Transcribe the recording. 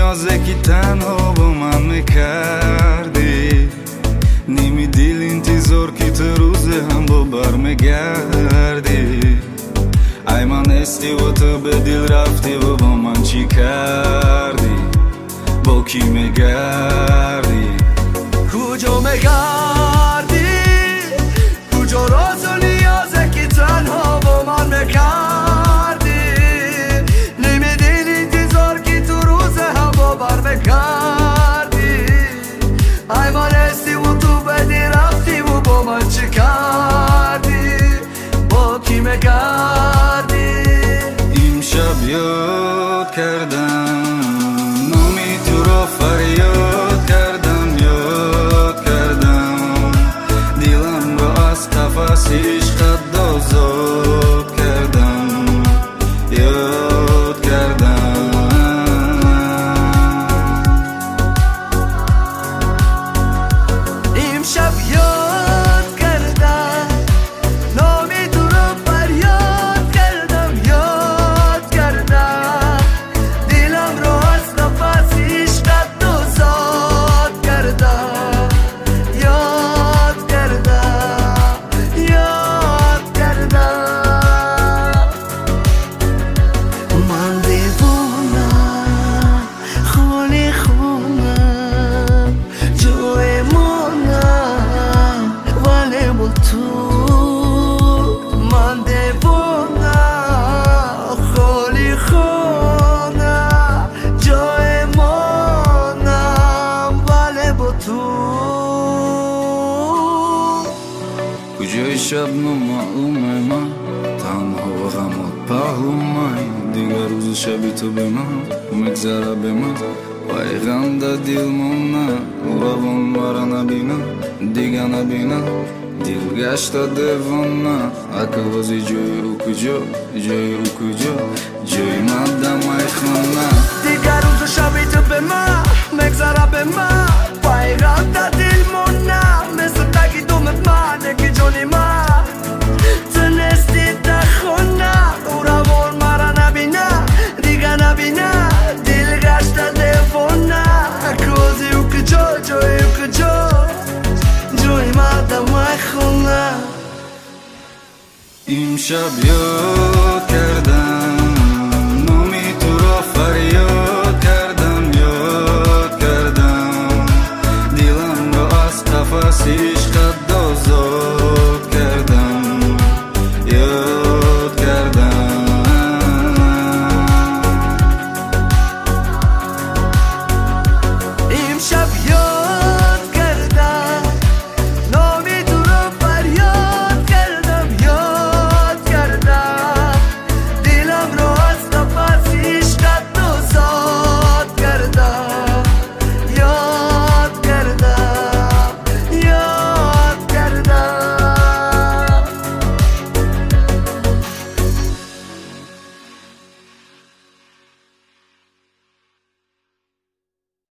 نیازه که تنها با من میکردی، نمیدیل انتظار که تو روز هم با برمیگردی. ای من استی و تو به دل رفتی و با من چی کردی؟ با کی میگردی؟ کجا میگردی؟ کجا راز و نیازه که تنها با من میکردی، نمیدیل انتظار که تو روز هم با برمیگردی. ای من استی و تو به دل رفتی و با من چی کردی؟ با کی میگردی؟ امشب یاد کردم نامی تو را فریاد کردم، یاد کردم دلم را از قفس عشقت آزاد کردم، یاد کردم. امشب یاد کردم نامی تو را فریاد کردم، یاد کردم دلم را از نفس عشقت آزاد کردم، یاد کردم، یاد کردم. من دیوانم، خالی خونم، جای مانم ولی با تو. من دیوانم، خالی خونم، جای مانم ولی با تو. کجای شب معلومه من تنها و غمات پهلومه، دیگر روز شبی تو به من مگذره به من پیغام دا دل مونه، روان مرا نبینم دیگه نبینم، دل گشتا دیوانه. عقل بازی جای او کجا، جای او کجا، جای من دمای خانه. دیگر روز شبی تو به من مگذره به من پیغام دا دل مونه، مثل تگی دومت من که جانی من تنستی تا خونه. او روان مرا نبینه دیگه نبینه، دل گشته دیوانه. کازی او کجا، جای او کجا، جای من دمای خونه. امشب یاد